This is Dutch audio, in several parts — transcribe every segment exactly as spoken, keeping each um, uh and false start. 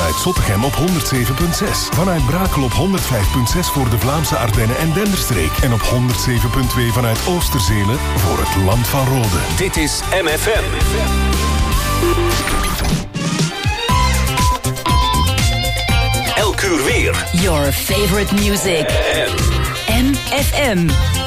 vanuit Zottegem op honderd zeven komma zes. Vanuit Brakel op honderd vijf komma zes voor de Vlaamse Ardennen en Denderstreek. En op honderd zeven komma twee vanuit Oosterzelen voor het Land van Rode. Dit is M F M. Elk uur weer. Your favorite music. M F M.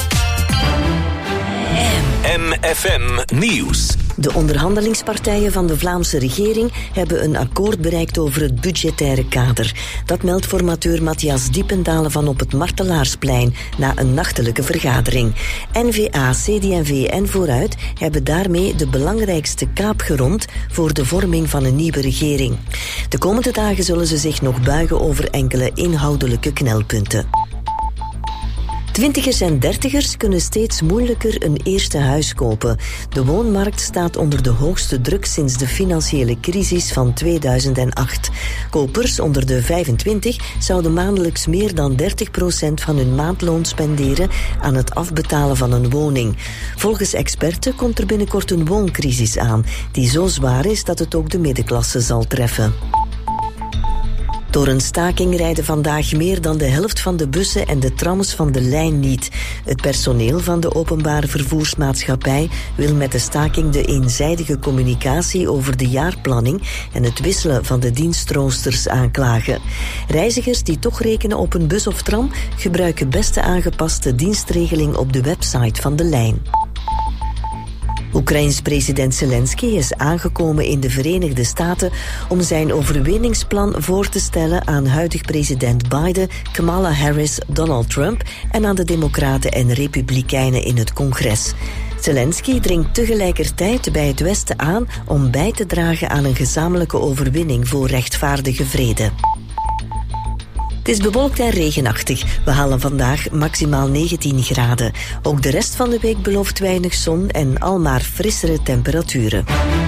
M F M Nieuws. De onderhandelingspartijen van de Vlaamse regering hebben een akkoord bereikt over het budgettaire kader. Dat meldt formateur Matthias Diependalen van op het Martelaarsplein na een nachtelijke vergadering. N V A, C D en V en Vooruit hebben daarmee de belangrijkste kaap gerond voor de vorming van een nieuwe regering. De komende dagen zullen ze zich nog buigen over enkele inhoudelijke knelpunten. Twintigers en dertigers kunnen steeds moeilijker een eerste huis kopen. De woonmarkt staat onder de hoogste druk sinds de financiële crisis van tweeduizend acht. Kopers onder de vijfentwintig zouden maandelijks meer dan dertig procent van hun maandloon spenderen aan het afbetalen van een woning. Volgens experten komt er binnenkort een wooncrisis aan, die zo zwaar is dat het ook de middenklasse zal treffen. Door een staking rijden vandaag meer dan de helft van de bussen en de trams van de lijn niet. Het personeel van de openbare vervoersmaatschappij wil met de staking de eenzijdige communicatie over de jaarplanning en het wisselen van de dienstroosters aanklagen. Reizigers die toch rekenen op een bus of tram gebruiken best de aangepaste dienstregeling op de website van de lijn. Oekraïns president Zelensky is aangekomen in de Verenigde Staten om zijn overwinningsplan voor te stellen aan huidig president Biden, Kamala Harris, Donald Trump en aan de Democraten en Republikeinen in het congres. Zelensky dringt tegelijkertijd bij het Westen aan om bij te dragen aan een gezamenlijke overwinning voor rechtvaardige vrede. Het is bewolkt en regenachtig. We halen vandaag maximaal negentien graden. Ook de rest van de week belooft weinig zon en almaar frissere temperaturen.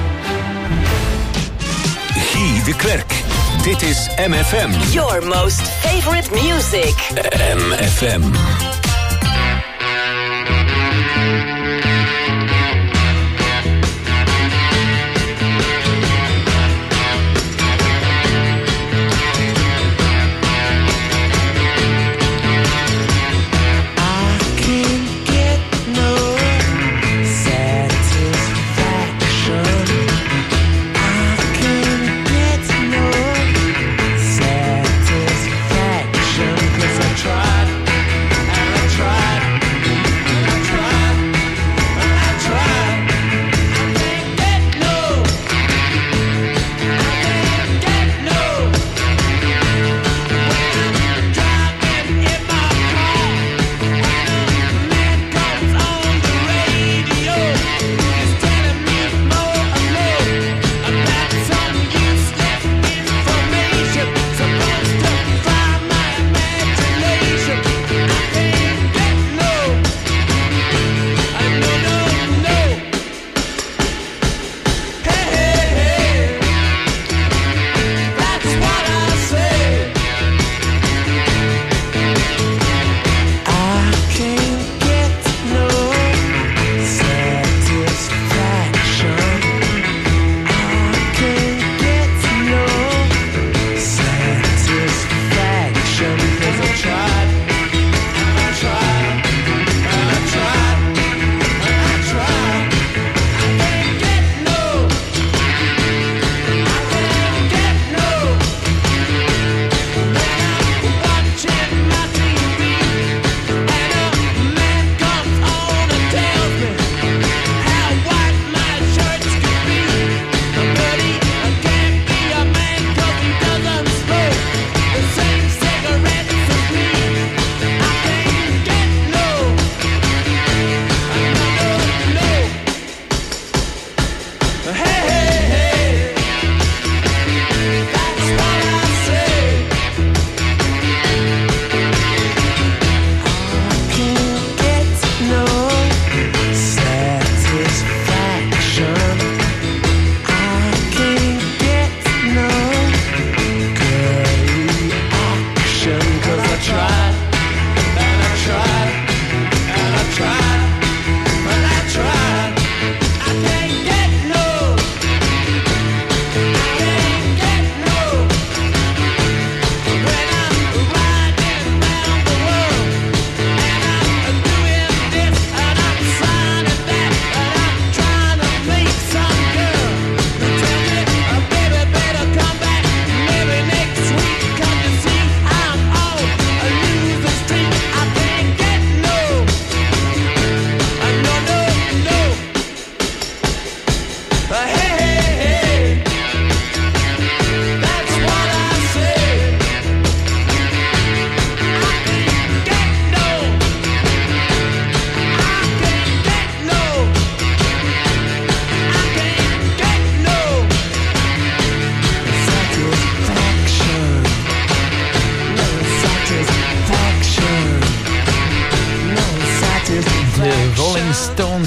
Guy de Klerk. Dit is M F M. Your most favorite music. M F M. Tried and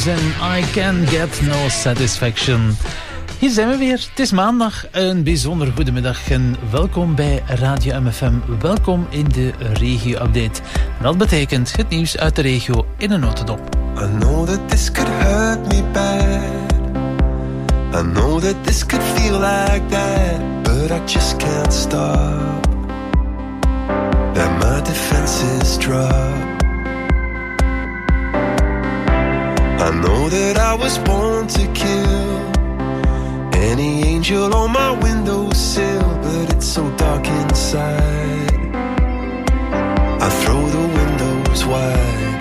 Dreams en I Can Get No Satisfaction. Hier zijn we weer. Het is maandag. Een bijzonder goedemiddag en welkom bij Radio M F M. Welkom in de regio-update. Dat betekent het nieuws uit de regio in een notendop. I know that this could hurt me bad. I know that this could feel like that, but I just can't stop. That my defenses drop. I know that I was born to kill any angel on my windowsill, but it's so dark inside. I throw the windows wide.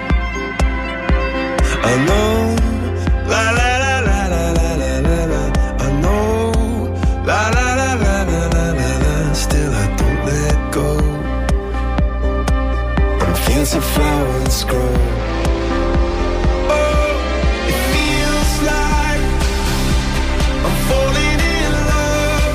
I know, la la la la la la la la la. I know, la la la la la la la la. Still I don't let go. And fields of flowers grow. Oh, it feels like I'm falling in love.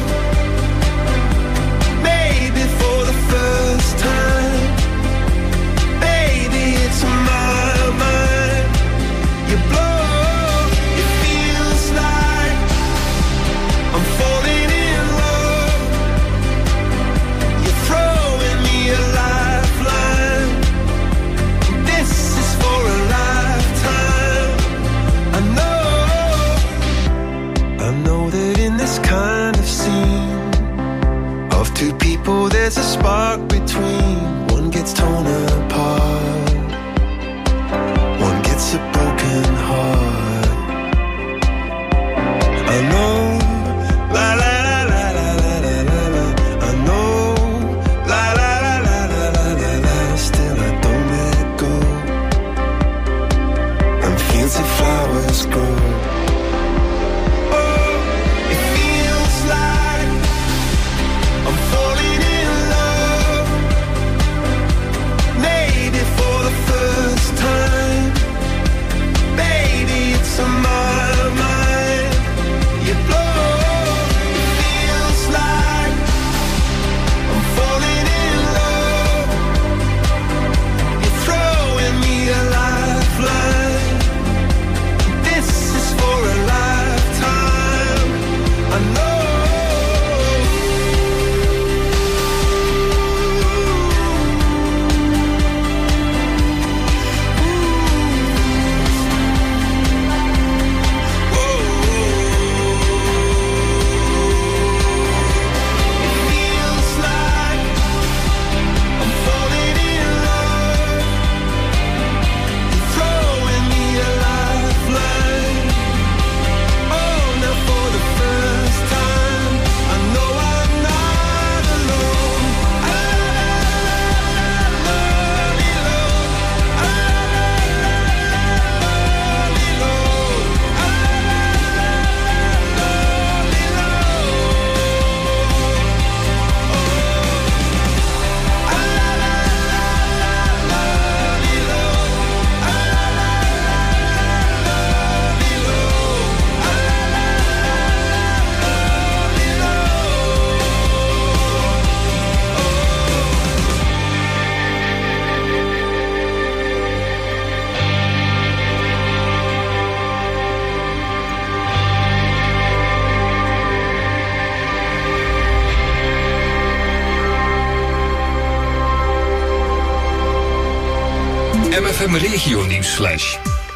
Maybe for the first time. Baby, it's my mind. You blow, it feels like I'm falling in love. You're throwing me a lifeline. This is for a lifetime. I know, I know that in this kind of scene of two people there's a spark between. One gets torn apart, one gets a broken heart. I know, la la la la la la la la la. I know, la la la la la la la la. Still I don't let go. And fields of flowers grow. Oh, it feels like I'm falling in love. Maybe for the first time. Baby, it's on my mind. You blow, it feels like I'm falling in love. You're throwing me a lifeline. This is for a lifetime. I know. It feels like I'm falling in love. You're throwing me a lifeline. Oh, now for the first time, I know I'm not alone. M F M Regio Nieuwsflash.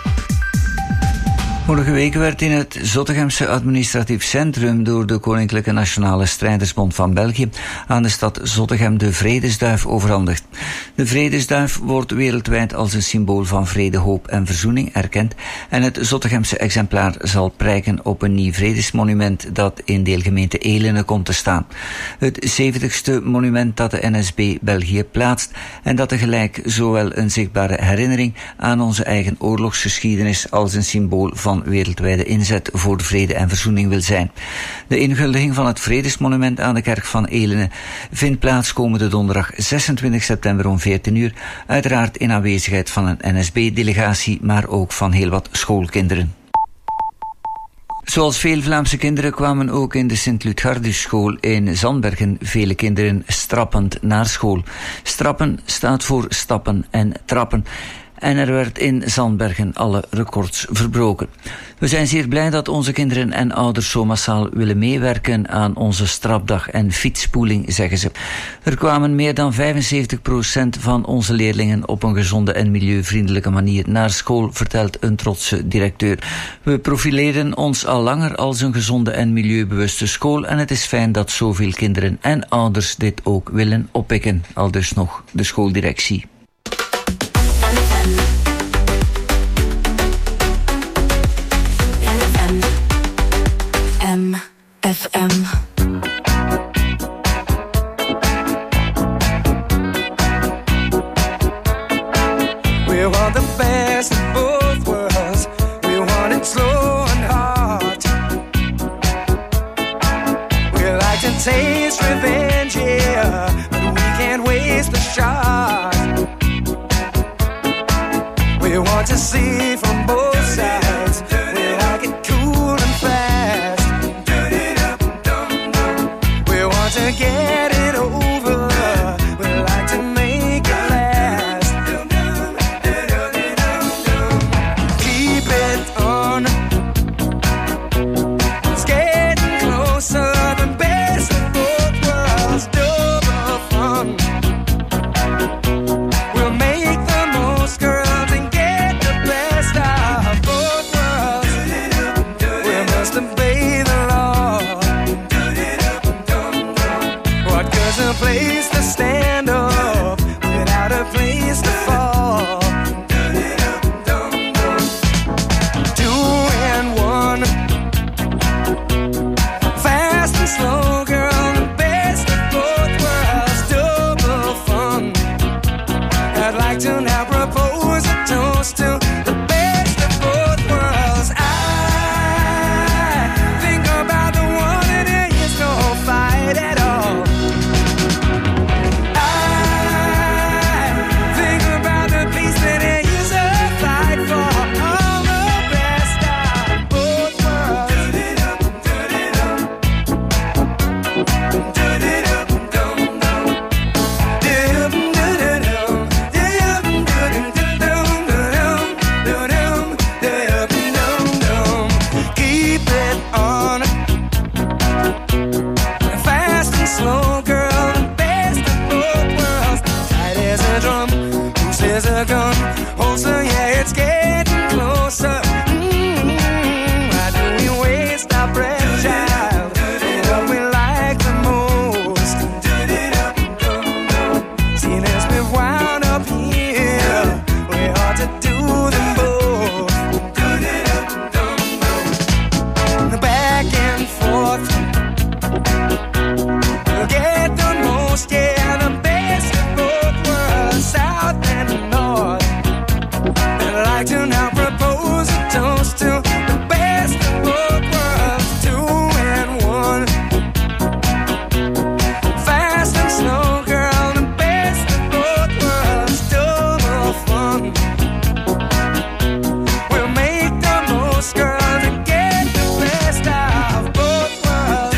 Vorige week werd in het Zottegemse administratief centrum door de Koninklijke Nationale Strijdersbond van België aan de stad Zottegem de Vredesduif overhandigd. De Vredesduif wordt wereldwijd als een symbool van vrede, hoop en verzoening erkend en het Zottegemse exemplaar zal prijken op een nieuw vredesmonument dat in deelgemeente Elene komt te staan. Het zeventigste monument dat de N S B België plaatst en dat tegelijk zowel een zichtbare herinnering aan onze eigen oorlogsgeschiedenis als een symbool van wereldwijde inzet voor de vrede en verzoening wil zijn. De inhuldiging van het Vredesmonument aan de kerk van Elene vindt plaats komende donderdag zesentwintig september om veertien uur, uiteraard in aanwezigheid van een N S B-delegatie, maar ook van heel wat schoolkinderen. Zoals veel Vlaamse kinderen kwamen ook in de Sint-Ludgardus-school in Zandbergen vele kinderen strappend naar school. Strappen staat voor stappen en trappen. en er werd in Zandbergen alle records verbroken. We zijn zeer blij dat onze kinderen en ouders zo massaal willen meewerken aan onze strapdag en fietsspoeling, zeggen ze. Er kwamen meer dan vijfenzeventig procent van onze leerlingen op een gezonde en milieuvriendelijke manier naar school, vertelt een trotse directeur. We profileren ons al langer als een gezonde en milieubewuste school en het is fijn dat zoveel kinderen en ouders dit ook willen oppikken, aldus nog de schooldirectie. M F M. We want the best of both worlds. We want it slow and hard. We like to taste revenge, yeah, but we can't waste the shot. We want to see from both sides. We like it cool and fast. We want to get it over. We like to make it last. Keep it on. It's getting closer. The best of both worlds. Double fun. We'll make the most, girls, and get the best of both worlds. We must obey the law. What good's a place to stand up without a place to fall? Two and one, fast and slow, girl, the best of both worlds, double fun. I'd like to now propose a toast to the best of both worlds. I think about the one and there is no fight at all. I think about the peace that there is a fight for. All the best of both worlds. Keep it on. Fast and slow, girl, the best of both worlds. Tight as a drum, loose as a gun. Holster, yeah, it's getting closer. Mm-hmm. Why do we waste our breath, child? What we like the most. Seeing as we've wound up here, we ought to do them both. Back and forth. We'll get the most, yeah, the best of both worlds, south and north. I'd like to now propose a toast to the best of both worlds, two and one. Fast and slow, girl, the best of both worlds, double fun. We'll make the most, girl, to get the best of both worlds.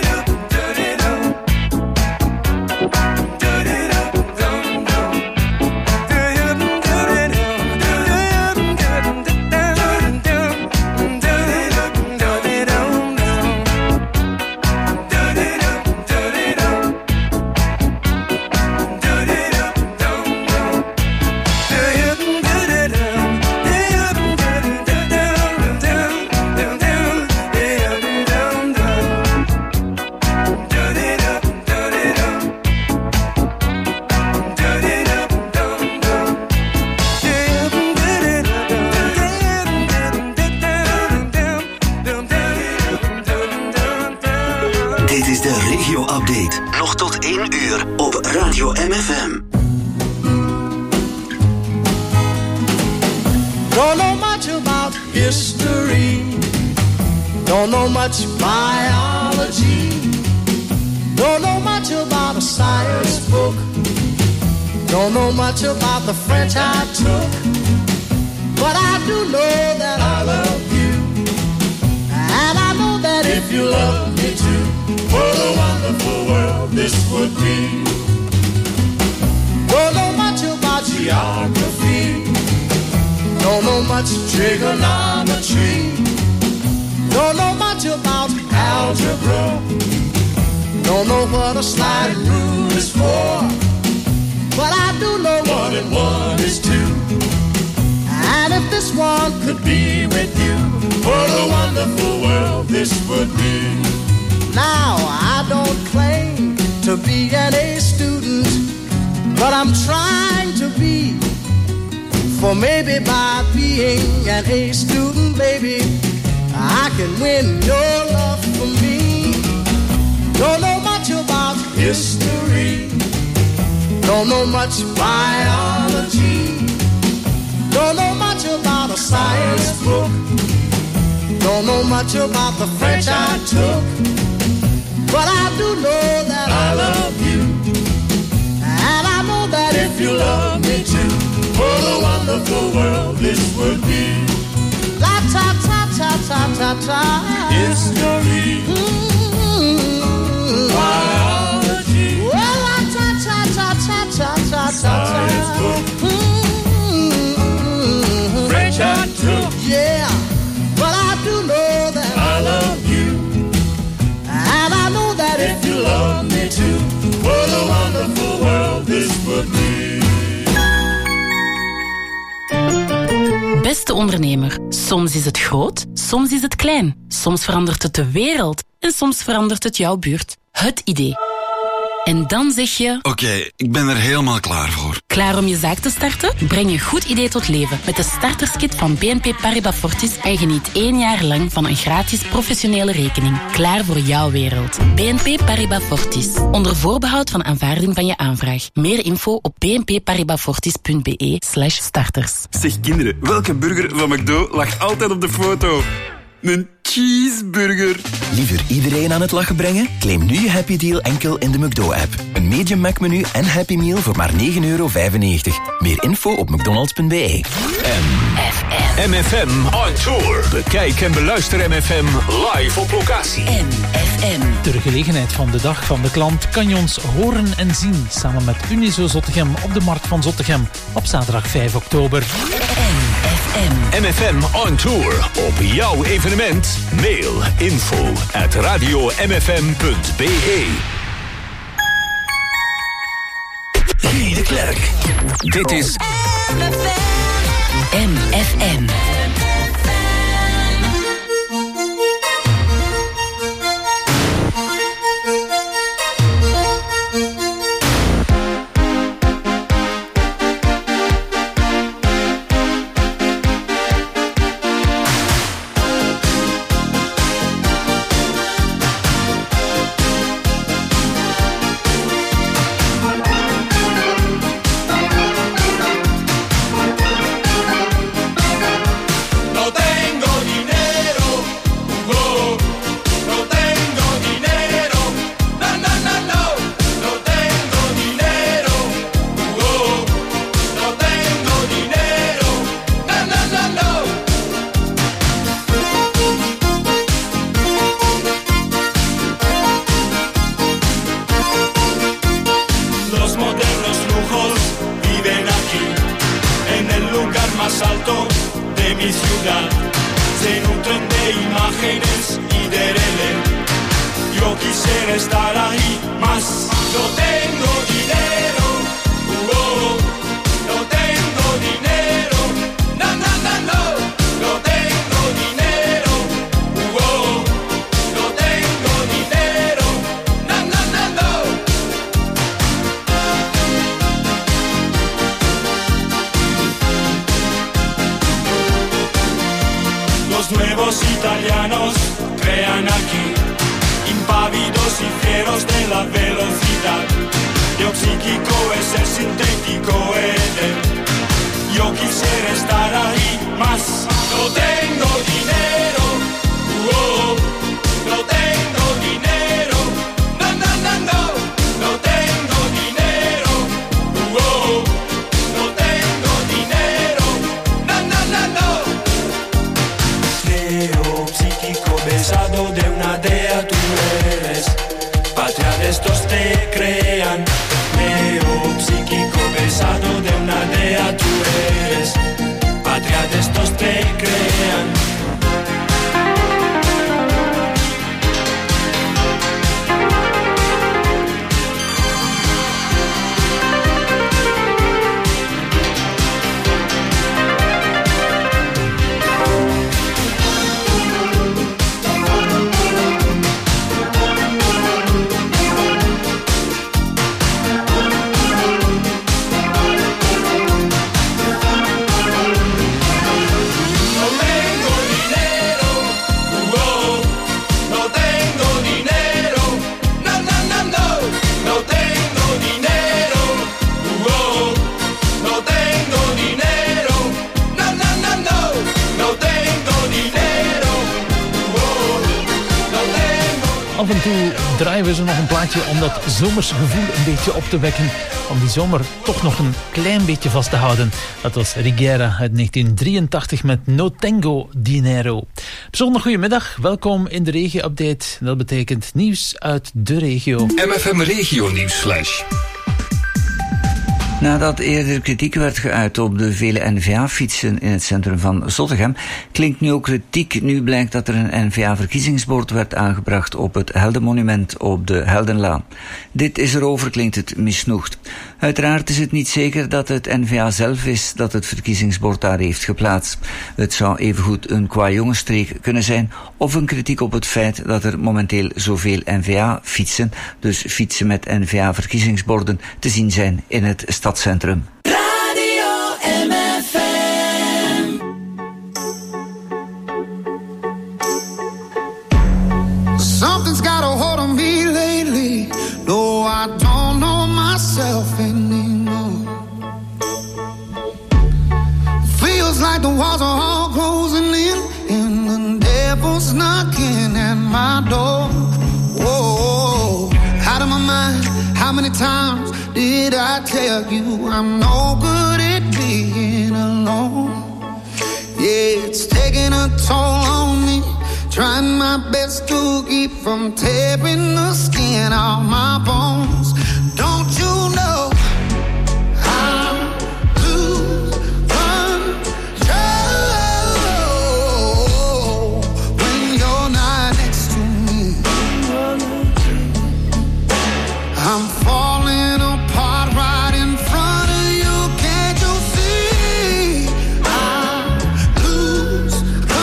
Dit is de regio-update. Nog tot één uur op Radio M F M. Don't know much about history. Don't know much biology. Don't know much about a science book. Don't know much about the French I took. But I do know that I love you. And I know that if you love me too, what a wonderful world this would be. Don't know much about geography. much trigonometry. Don't know much about algebra. Don't know what a slide rule is for. But I do know one and one is two. And if this one could be with you, what a wonderful world this would be. Now, I don't claim to be an A student, but I'm trying to be. For maybe by being an A student, baby, I can win your love for me. Don't know much about history. Don't know much biology. Don't know much about a science book. Don't know much about the French I took. But I do know that I love you. And I know that if you love me too, what a wonderful world this would be. La ta ta ta ta ta ta. History. Mm-hmm. Biology. Well, la ta ta ta ta ta ta ta. Science book. Mm-hmm. French I took. Yeah, but I do know that I love you. And I know that if you love me too, what a wonderful world this would be. Beste ondernemer, soms is het groot, soms is het klein. Soms verandert het de wereld en soms verandert het jouw buurt. Het idee. En dan zeg je... Oké, okay, ik ben er helemaal klaar voor. Klaar om je zaak te starten? Breng je goed idee tot leven met de starterskit van B N P Paribas Fortis en geniet één jaar lang van een gratis professionele rekening. Klaar voor jouw wereld. B N P Paribas Fortis. Onder voorbehoud van aanvaarding van je aanvraag. Meer info op bnpparibasfortis.be slash starters. Zeg kinderen, welke burger van McDo lag altijd op de foto? Een cheeseburger. Liever iedereen aan het lachen brengen? Claim nu je Happy Deal enkel in de McDo-app. Een medium Mac-menu en Happy Meal voor maar negen euro vijfennegentig. Meer info op mcdonalds punt b e. M F M. M F M on tour. Bekijk en beluister M F M live op locatie. M F M. Ter gelegenheid van de Dag van de Klant kan je ons horen en zien samen met Unizo Zottegem op de Markt van Zottegem op zaterdag vijf oktober. M F M. M F M on tour. Op jouw evenement. Mail info at radio m f m punt b e. Guy de Klerk. Dit is M F M. Patria de estos toe draaien we zo nog een plaatje om dat zomersgevoel een beetje op te wekken. Om die zomer toch nog een klein beetje vast te houden. Dat was Rigera uit negentien drieëntachtig met No Tengo Dinero. Bijzonder goedemiddag, welkom in de regio-update. Dat betekent nieuws uit de regio. M F M Regio Nieuws Flash. Nadat eerder kritiek werd geuit op de vele N V A-fietsen in het centrum van Zottegem, klinkt nu ook kritiek. Nu blijkt dat er een N V A-verkiezingsbord werd aangebracht op het Heldenmonument op de Heldenlaan. Dit is erover, klinkt het misnoegd. Uiteraard is het niet zeker dat het N V A zelf is dat het verkiezingsbord daar heeft geplaatst. Het zou evengoed een kwajongenstreek kunnen zijn of een kritiek op het feit dat er momenteel zoveel N V A-fietsen, dus fietsen met N V A-verkiezingsborden, te zien zijn in het stadscentrum. Radio M F M. Something's got a hold on me lately. No, I don't know myself anymore. Feels like the walls are all closing in and the devil's knocking at my door. Whoa, out of my mind. How many times did I tell you I'm no good at being alone? Yeah, it's taking a toll on me. Trying my best to keep from tearing the skin off my bones. Don't you know I lose control when you're not next to me? I'm falling apart right in front of you. Can't you see? I lose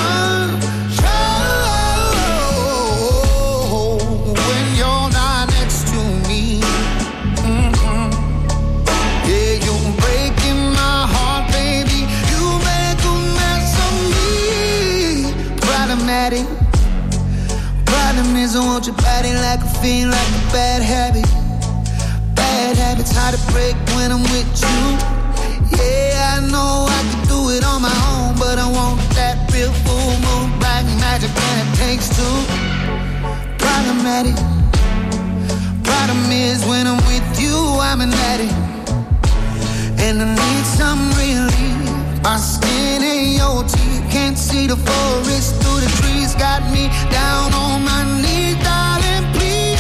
control when you're not next to me. Mm-hmm. Yeah, you're breaking my heart, baby. You make a mess of me. Problematic. Problem is I want your body like a fiend, like a bad habit. Bad habits hard to break when I'm with you. Yeah, I know I can do it on my own, but I want that real full moon, black magic, and it takes two. Problematic. Problem is when I'm with you, I'm an addict, and I need some relief. My skin and your teeth can't see the forest through the trees. Got me down on my knees, darling, please.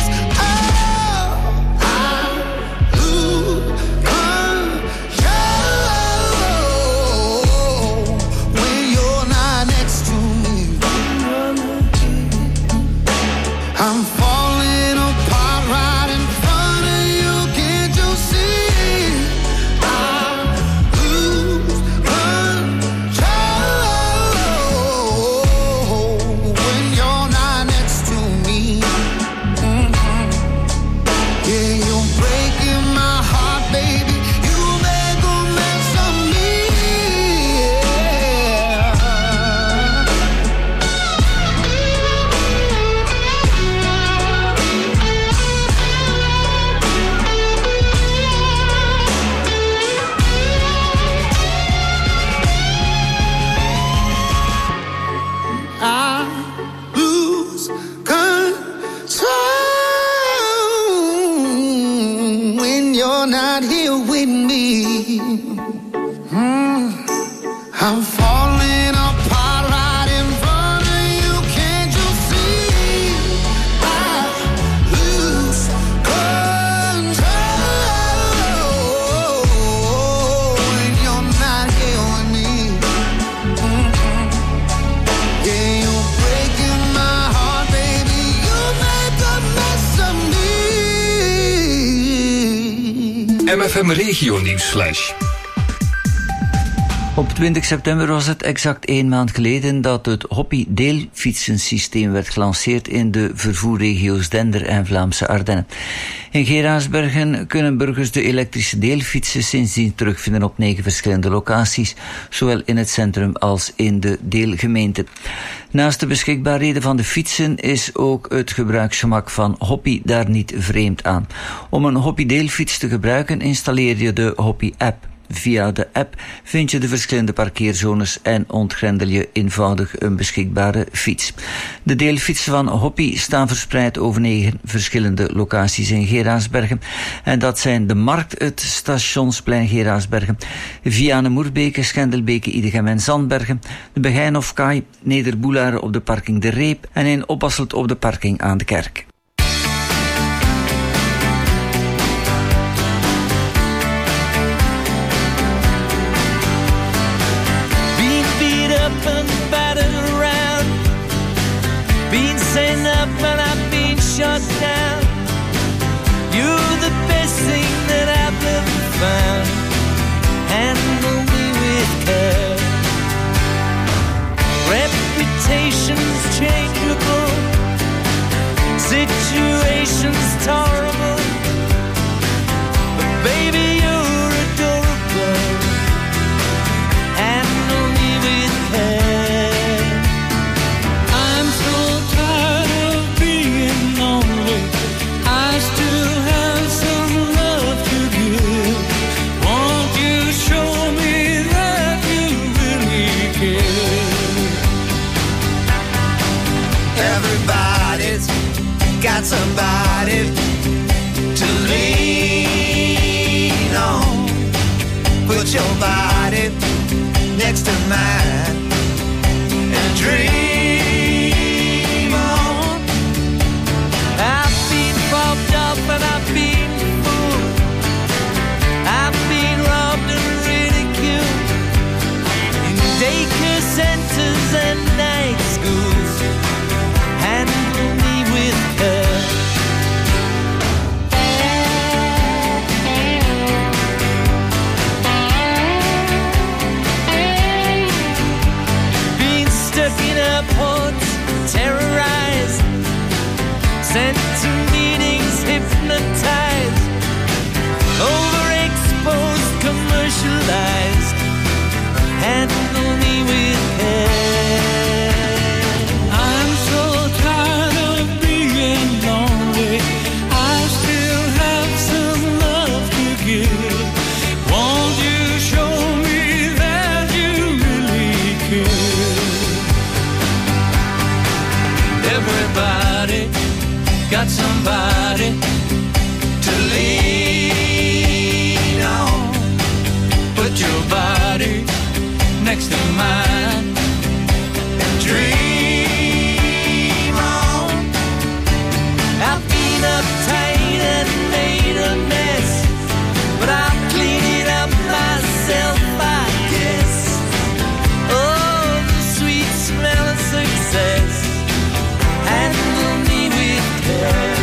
I'm falling apart right in front of you. Can't you see? I lose control when you're not next to me. Mm-hmm. Yeah, you're breaking my heart, baby. You make a mess of me. I lose control when you're not here with me. Mm. I'm falling apart right in front of you. Can't you see? I lose control when you're not here with me. Mm-hmm. Yeah, you're breaking my heart, baby. You make a mess of me. M F M Regio Nieuws Flash. Op twintig september was het exact één maand geleden dat het Hoppy-deelfietsensysteem werd gelanceerd in de vervoerregio's Dender en Vlaamse Ardennen. In Geraardsbergen kunnen burgers de elektrische deelfietsen sindsdien terugvinden op negen verschillende locaties, zowel in het centrum als in de deelgemeente. Naast de beschikbaarheden van de fietsen is ook het gebruiksgemak van Hoppy daar niet vreemd aan. Om een Hoppy-deelfiets te gebruiken installeer je de Hoppy-app. Via de app vind je de verschillende parkeerzones en ontgrendel je eenvoudig een beschikbare fiets. De deelfietsen van Hoppy staan verspreid over negen verschillende locaties in Geraardsbergen. En dat zijn de Markt, het Stationsplein Geraardsbergen, Vianen Moerbeke, Schendelbeke, Idegem en Zandbergen, de Begijnhofkaai, Nederboelaren op de parking De Reep en in Oppasselt op de parking aan de Kerk. Saying up and I've been shut down. You're the best thing that I've ever found. Handle me with care. Reputation's changeable, situation's tolerable, but baby you're adorable. Handle me with care. Got somebody to lean on. Put your body next to mine and dream on. I've been bobbed up and I've been fooled. I've been robbed and ridiculed in daycare centers and night schools. Handle me with care. Being stuck in airports, terrorized, sent to meetings, hypnotized, overexposed, commercialized. Handle me with care. I'm so tired of being lonely. I still have some love to give. Won't you show me that you really care? Everybody got somebody to lean on. Put your body next to mine and dream on. I've been uptight and made a mess, but I'll clean it up myself, I guess. Oh, the sweet smell of success. Handle me with care.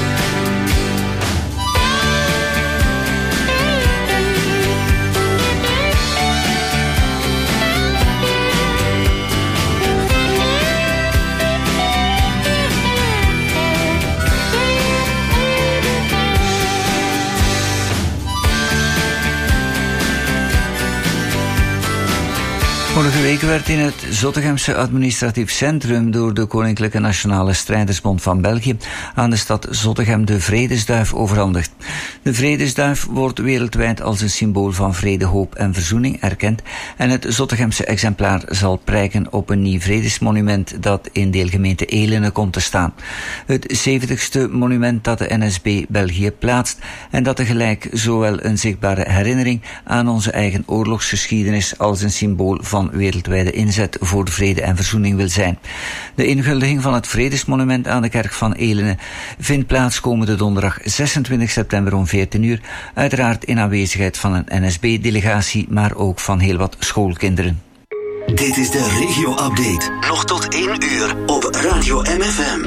Vorige week werd in het Zottegemse administratief centrum door de Koninklijke Nationale Strijdersbond van België aan de stad Zottegem de Vredesduif overhandigd. De Vredesduif wordt wereldwijd als een symbool van vrede, hoop en verzoening erkend en het Zottegemse exemplaar zal prijken op een nieuw vredesmonument dat in deelgemeente Elene komt te staan. Het zeventigste monument dat de N S B België plaatst en dat tegelijk zowel een zichtbare herinnering aan onze eigen oorlogsgeschiedenis als een symbool van wereldwijde inzet voor vrede en verzoening wil zijn. De inhuldiging van het Vredesmonument aan de kerk van Elene vindt plaats komende donderdag zesentwintig september om veertien uur, uiteraard in aanwezigheid van een N S B-delegatie, maar ook van heel wat schoolkinderen. Dit is de regio-update. Nog tot één uur op Radio M F M.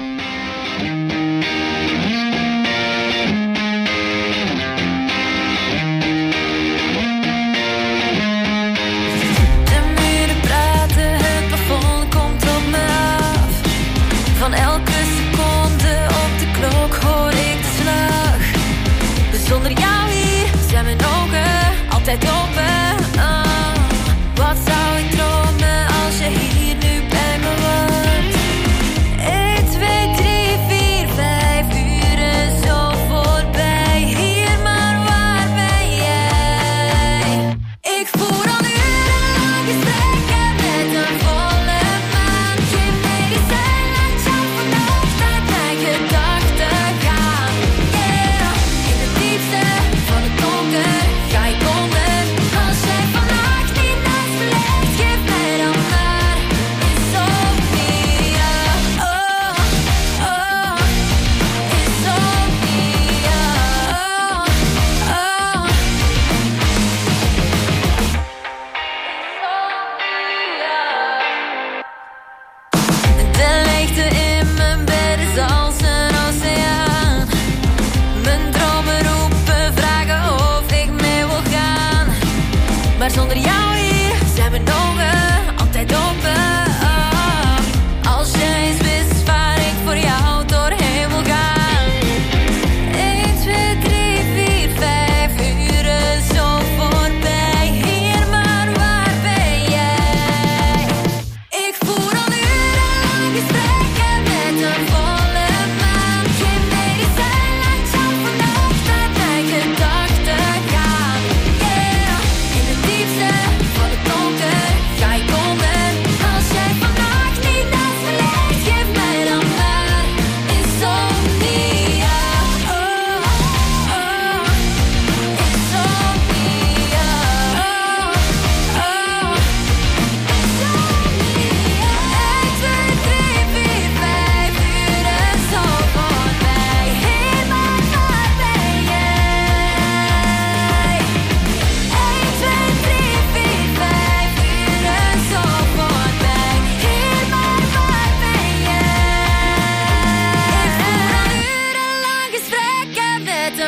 Van elke seconde op de klok hoor ik de slag. Dus zonder jou hier zijn mijn ogen altijd open. Oh, wat zou ik dromen als je hier nu bij me woont? één, twee, drie, vier, vijf uren zo voorbij. Hier, maar waar ben jij?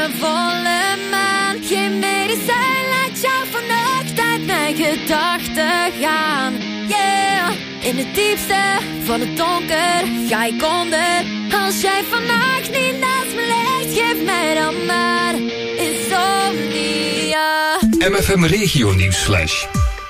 de volle maan. Geen medicijn laat jou vannacht uit mijn gedachten gaan. Yeah, in het diepste van het donker ga ik onder. Als jij vannacht niet naast me ligt, geef mij dan maar insomnia. M F M Regio Nieuwsflash.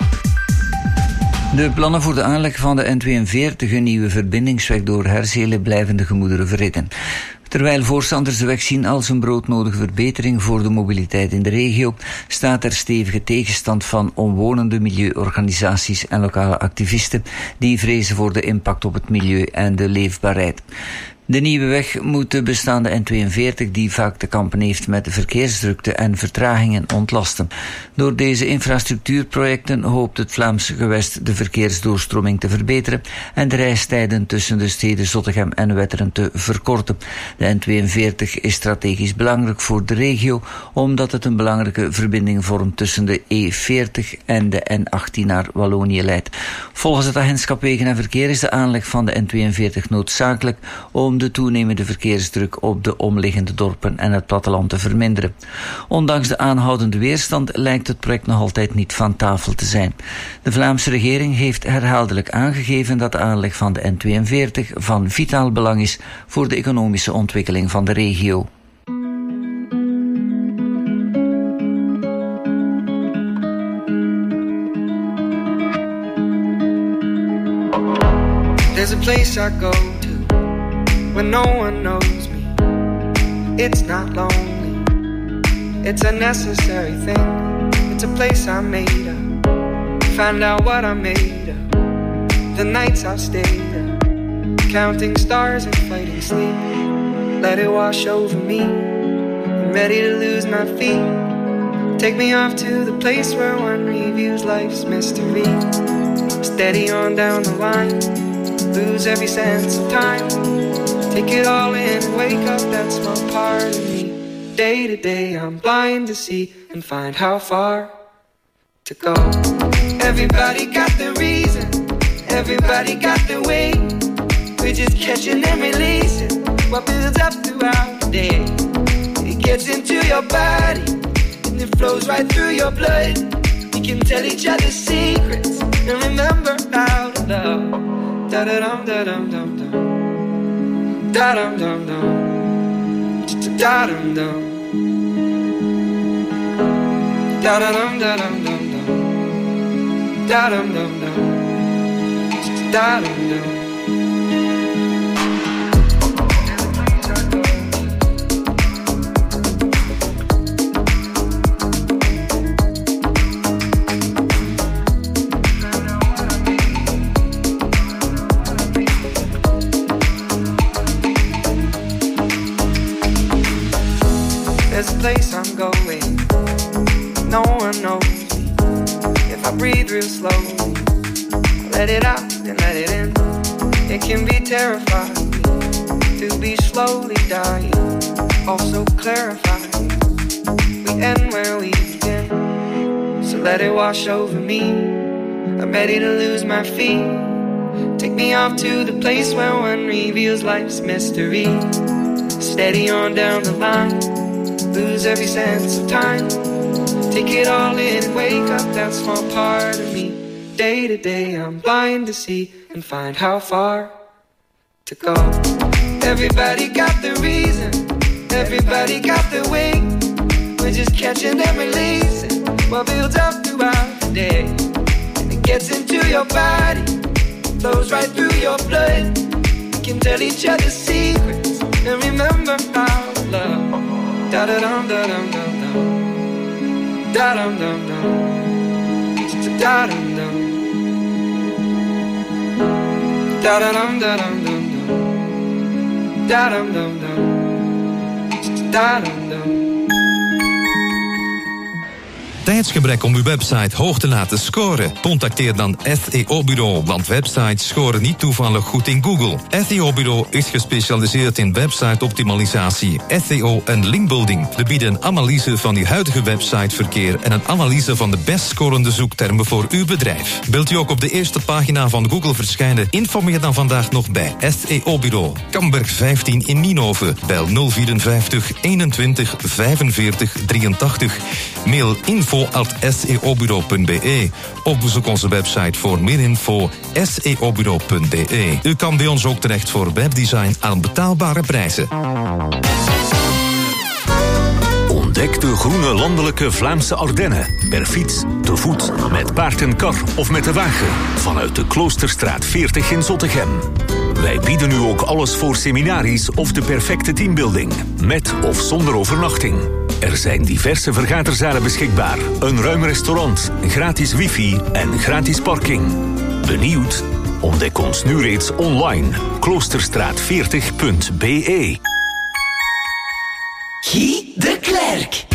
De plannen voor de aanleg van de N tweeënveertig, een nieuwe verbindingsweg door Herzelen, blijven de gemoederen verhitten. Terwijl voorstanders de weg zien als een broodnodige verbetering voor de mobiliteit in de regio, staat er stevige tegenstand van omwonende milieuorganisaties en lokale activisten die vrezen voor de impact op het milieu en de leefbaarheid. De nieuwe weg moet de bestaande N tweeënveertig, die vaak te kampen heeft met verkeersdrukte en vertragingen, ontlasten. Door deze infrastructuurprojecten hoopt het Vlaamse gewest de verkeersdoorstroming te verbeteren en de reistijden tussen de steden Zottegem en Wetteren te verkorten. De N tweeënveertig is strategisch belangrijk voor de regio, omdat het een belangrijke verbinding vormt tussen de E veertig en de N achttien naar Wallonië leidt. Volgens het agentschap Wegen en Verkeer is de aanleg van de N tweeënveertig noodzakelijk om de toenemende verkeersdruk op de omliggende dorpen en het platteland te verminderen. Ondanks de aanhoudende weerstand lijkt het project nog altijd niet van tafel te zijn. De Vlaamse regering heeft herhaaldelijk aangegeven dat de aanleg van de N tweeënveertig van vitaal belang is voor de economische ontwikkeling van de regio. There's a place I go to when no one knows me. It's not lonely, it's a necessary thing. It's a place I made up, find out what I'm made of. The nights I've stayed up, counting stars and fighting sleep. Let it wash over me, I'm ready to lose my feet. Take me off to the place where one reviews life's mystery. Steady on down the line, lose every sense of time. Take it all in and wake up that small part of me. Day to day I'm blind to see and find how far to go. Everybody got the reason, everybody got the way. We're just catching and releasing what builds up throughout the day. It gets into your body and it flows right through your blood. We can tell each other secrets and remember how to love. Da-da-dum, da-dum, dum, dum. Da-dum, dum, dum. Da-dum, dum. Da-da-dum, da-dum, dum, dum. Da-dum, dum, dum. Da-dum, dum. There's a place I'm going, no one knows me. If I breathe real slowly, let it out and let it in. It can be terrifying to be slowly dying, also clarifying. We end where we begin, so let it wash over me. I'm ready to lose my feet. Take me off to the place where one reveals life's mystery. Steady on down the line, lose every sense of time. Take it all in and wake up that small part of me. Day to day I'm blind to see and find how far to go. Everybody got the reason, everybody got the way. We're just catching and releasing what builds up throughout the day. And it gets into your body, flows right through your blood. We can tell each other secrets and remember how to love. Da da dum da dum dum dum. Da dum dum dum. Da dum dum. Da da dum da dum dum dum. Da dum dum dum. Da dum dum. tijdsgebrek om uw website hoog te laten scoren? Contacteer dan S E O-bureau, want websites scoren niet toevallig goed in Google. S E O-bureau is gespecialiseerd in website-optimalisatie, S E O en linkbuilding. We bieden een analyse van uw huidige websiteverkeer en een analyse van de best scorende zoektermen voor uw bedrijf. Wilt u ook op de eerste pagina van Google verschijnen? Informeer dan vandaag nog bij S E O-bureau. Kamberg vijftien in Nienhoven. Bel nul vierenvijftig eenentwintig vijfenveertig drieëntachtig. Mail info at s e o bureau punt b e. Of bezoek onze website voor meer info s e o bureau punt b e. U kan bij ons ook terecht voor webdesign aan betaalbare prijzen. Ontdek de groene landelijke Vlaamse Ardennen. Per fiets, te voet, met paard en kar of met de wagen. Vanuit de Kloosterstraat veertig in Zottegem. Wij bieden u ook alles voor seminaries of de perfecte teambuilding. Met of zonder overnachting. Er zijn diverse vergaderzalen beschikbaar. Een ruim restaurant, gratis wifi en gratis parking. Benieuwd? Ontdek ons nu reeds online. kloosterstraat veertig punt b e. Guy de Klerk.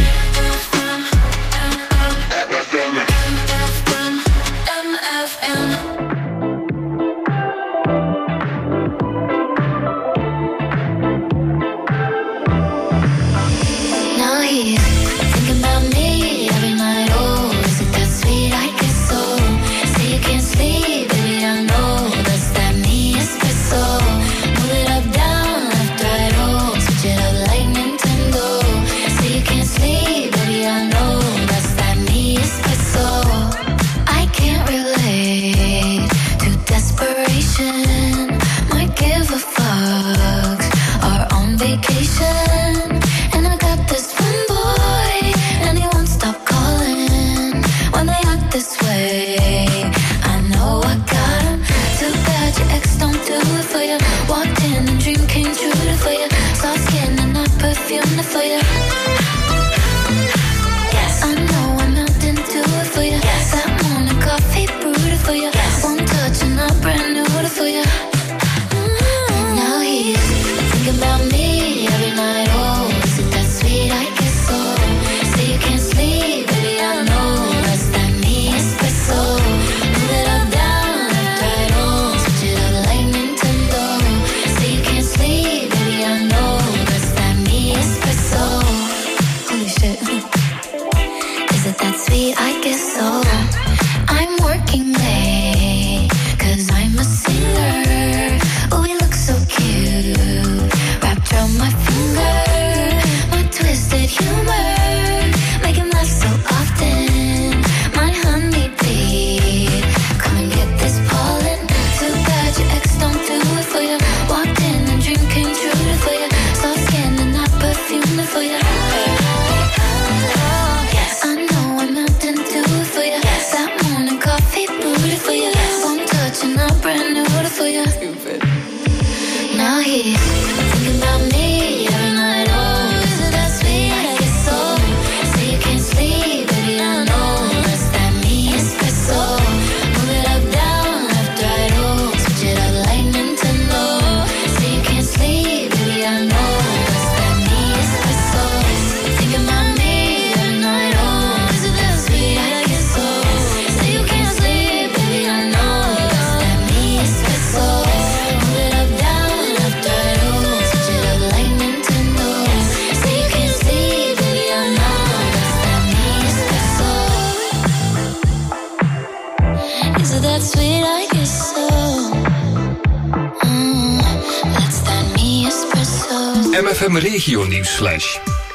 M F M Regio Nieuwsflash.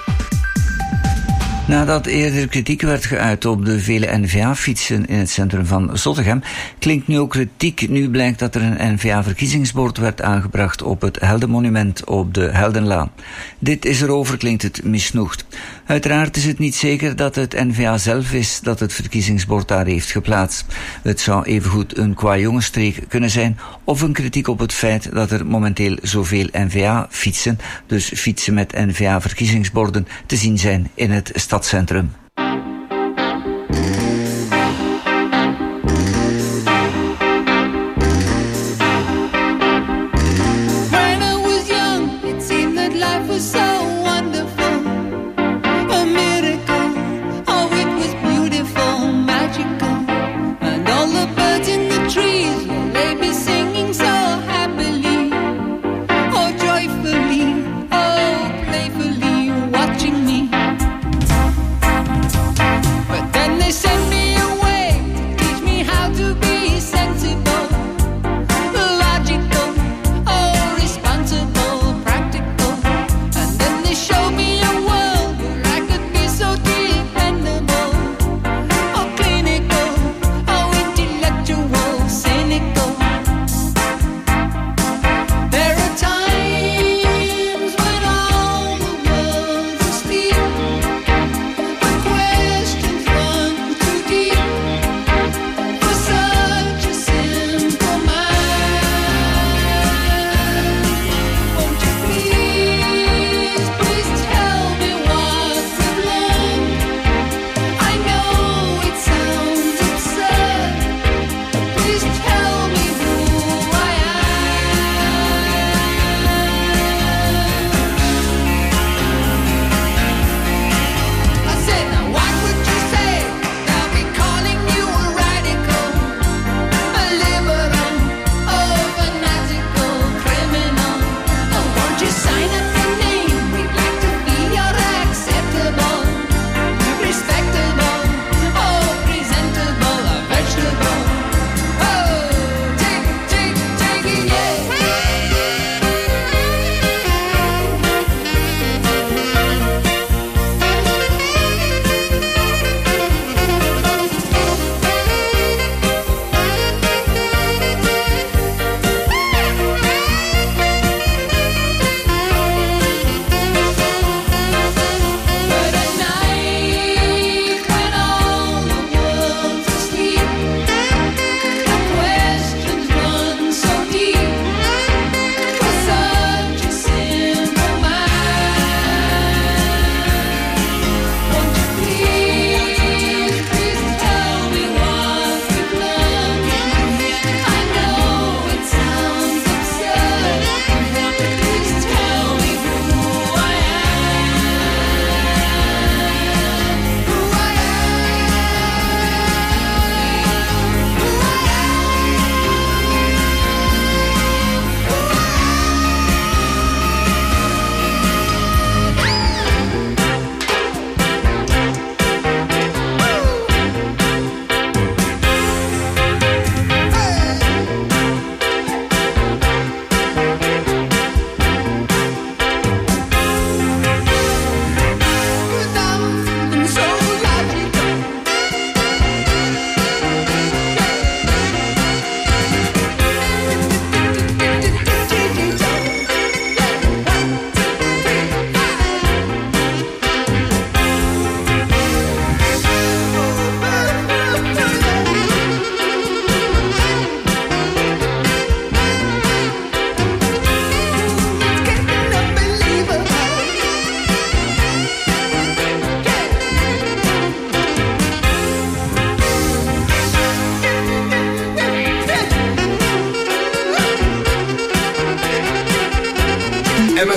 Nadat eerder kritiek werd geuit op de vele N V A-fietsen in het centrum van Zottegem, klinkt nu ook kritiek. Nu blijkt dat er een N V A-verkiezingsbord werd aangebracht op het Heldenmonument op de Heldenlaan. Dit is erover, klinkt het misnoegd. Uiteraard is het niet zeker dat het N V A zelf is dat het verkiezingsbord daar heeft geplaatst. Het zou evengoed een kwajongenstreek kunnen zijn of een kritiek op het feit dat er momenteel zoveel N V A-fietsen, dus fietsen met N V A-verkiezingsborden, te zien zijn in het stadscentrum. Beautiful.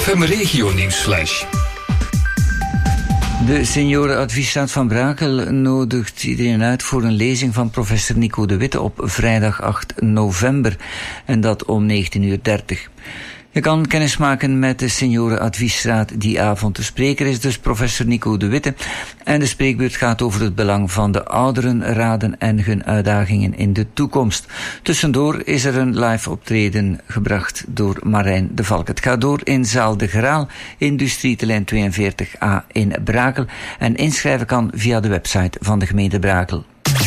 F M Regio Nieuwsflash. De seniorenadviesraad van Brakel nodigt iedereen uit voor een lezing van professor Nico de Witte op vrijdag acht november. En dat om negentien uur dertig. Je kan kennis maken met de seniorenadviesraad die avond. De spreker is dus professor Nico de Witte. En de spreekbeurt gaat over het belang van de ouderenraden en hun uitdagingen in de toekomst. Tussendoor is er een live optreden gebracht door Marijn de Valk. Het gaat door in zaal De Graal, Industrieterrein tweeënveertig A in Brakel. En inschrijven kan via de website van de gemeente Brakel.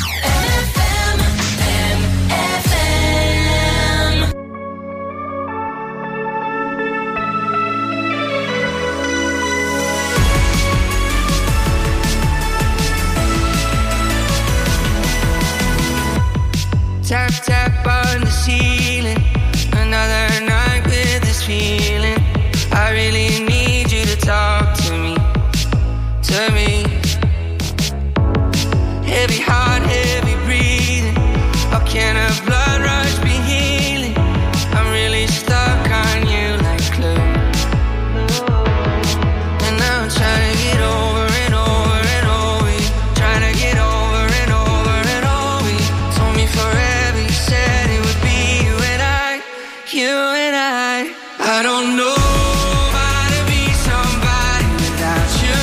Tap, tap on the ceiling. Another night with this feeling. I really need you to talk to me, to me. Heavy heart, heavy breathing. How can a blood rush be healing? I'm really stuck on you like glue. And now I'm trying to get over and over and over you. Trying to get over and over and over you. Told me forever. You and I, I don't know how to be somebody without you.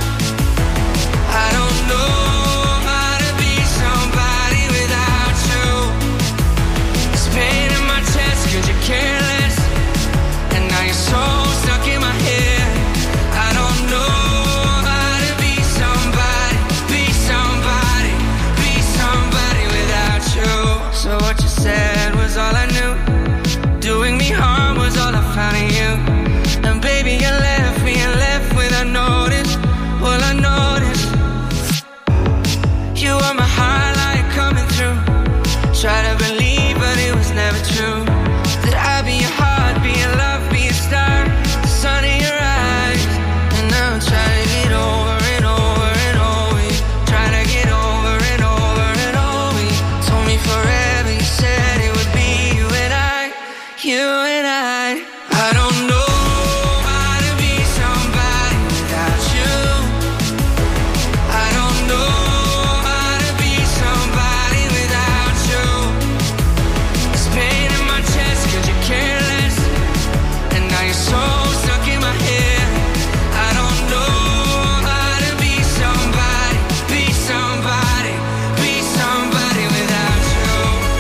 I don't know how to be somebody without you. There's pain in my chest 'cause you're careless, and now you're so stuck in my head. I don't know how to be somebody, be somebody, be somebody without you. So what you said was all I knew. Doing me harm was all I found in you. And baby, you left me and left without notice. Well, I noticed you were my highlight coming through. Try to believe, but it was never true. That I'd be your heart, be your love, be a star, the sun in your eyes. And now I'm trying to get over and over and over you. Trying to get over and over and over you. Told me forever, you said it would be you and I. You and I, I don't know how to be somebody without you. I don't know how to be somebody without you. There's pain in my chest 'cause you're careless, and now you're so stuck in my head. I don't know how to be somebody, be somebody, be somebody without you.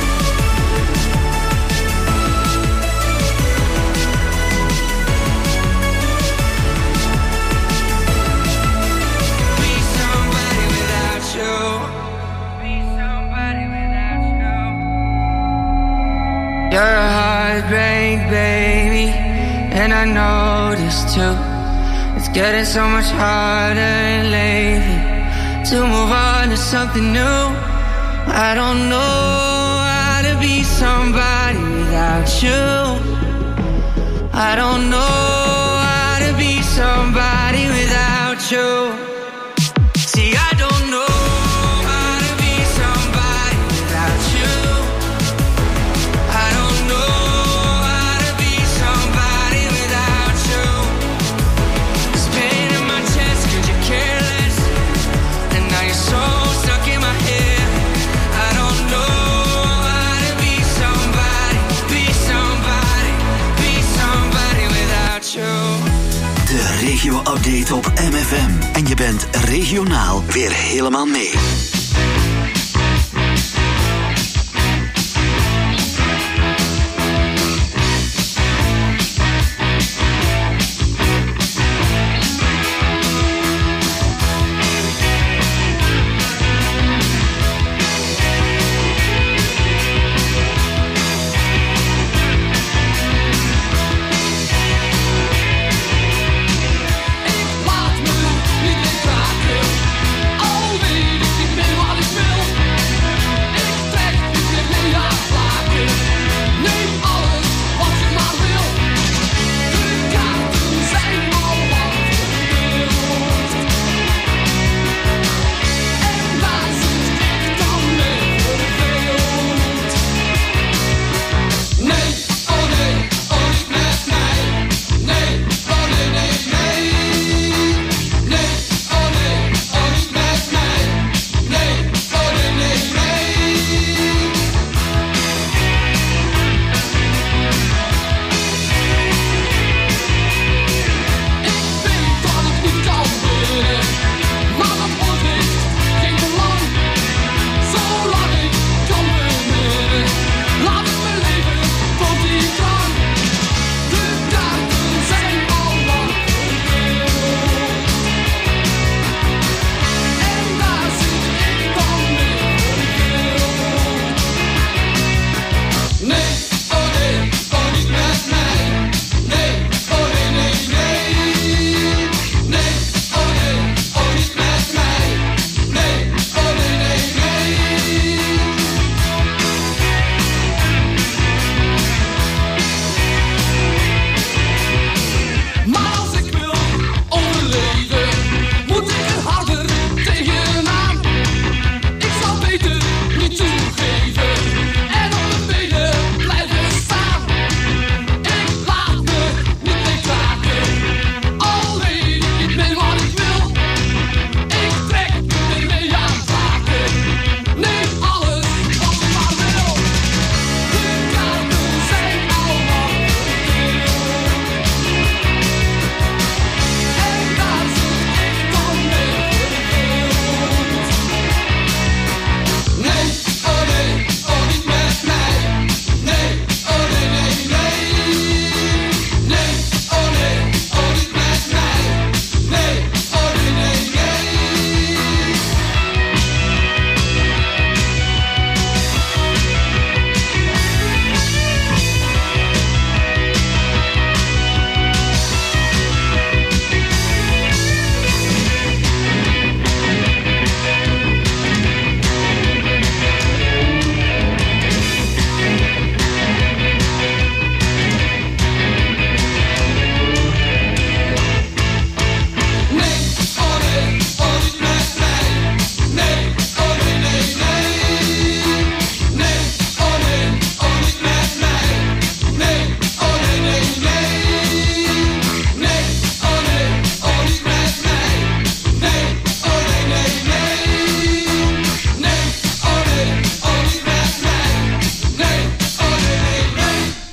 You're a heartbreak, baby, and I noticed too. It's getting so much harder lately to move on to something new. I don't know how to be somebody without you. I don't know how to be somebody without you. See, I don't know. Regio-update op M F M. En je bent regionaal weer helemaal mee. Laat me niet in traken, oh weet ik niet meer.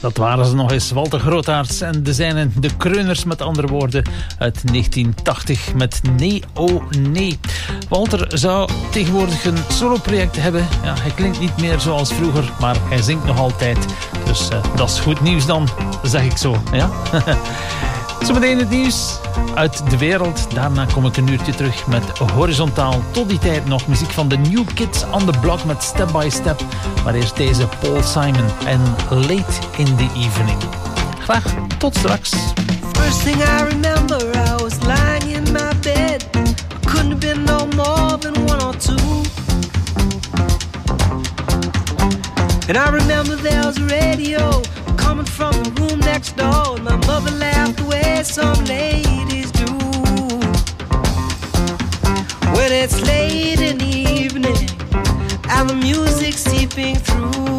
Dat waren ze nog eens, Walter Grootaerts en de zijnen, de Kreuners met andere woorden, uit negentien tachtig met Nee, oh nee. Walter zou tegenwoordig een soloproject hebben. Ja, hij klinkt niet meer zoals vroeger, maar hij zingt nog altijd. Dus uh, dat is goed nieuws dan, zeg ik zo. Ja? Zometeen het nieuws uit de wereld. Daarna kom ik een uurtje terug met Horizontaal. Tot die tijd nog muziek van de New Kids on the Block met Step by Step. Maar eerst deze Paul Simon en Late in the Evening. Graag tot straks. First thing I remember, I was lying in my bed. Couldn't have been no more than one or two. And I remember there was a radio coming from the room next door, and my mother laughed the way some ladies do. When it's late in the evening and the music's seeping through,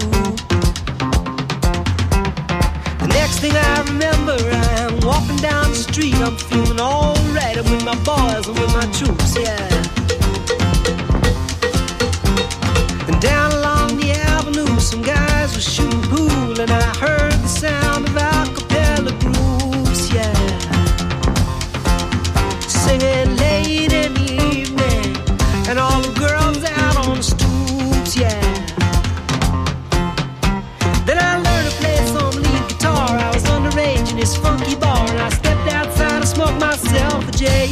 the next thing I remember, I'm walking down the street, I'm feeling alright, I'm with my boys and with my troops, yeah. And down along the avenue, some guys were shooting pool, and I heard the sound of a cappella groups, yeah, singing late in the evening, and all the girls out on the stoops, yeah. Then I learned to play some lead guitar. I was underage in this funky bar, and I stepped outside and smoked myself a J.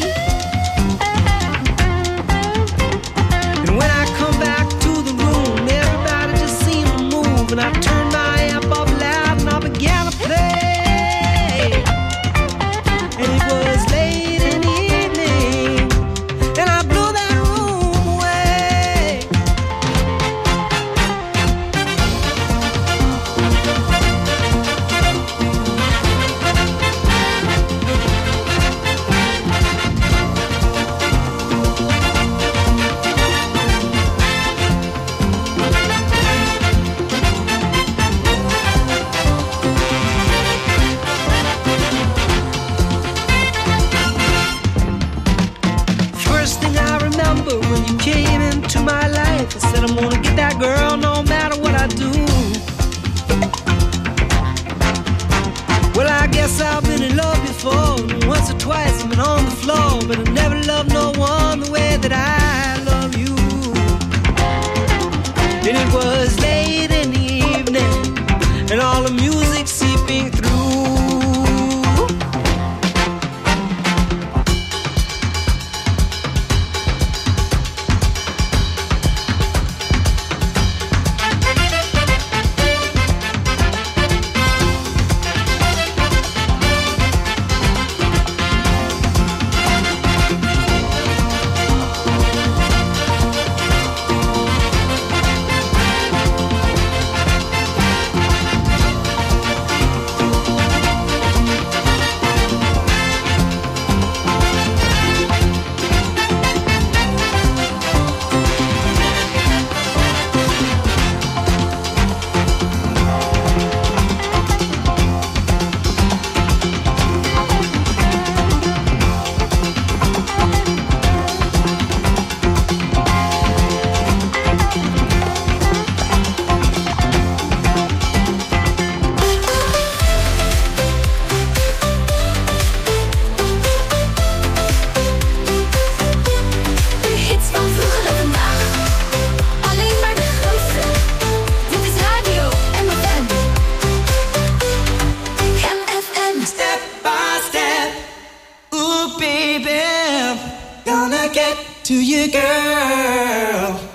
And when I come back to the room, everybody just seemed to move, and I turned my amp up loud and I began to play. And it was late in the evening, and I blew that room away. First thing I remember when you came into my life, I said I'm gonna get that girl no matter what I do. Well, I guess I've been in love before, and once or twice I've been on the floor, but I never loved no one the way that I love you. And it was late in the evening, and all the music seeping through. To you, girl.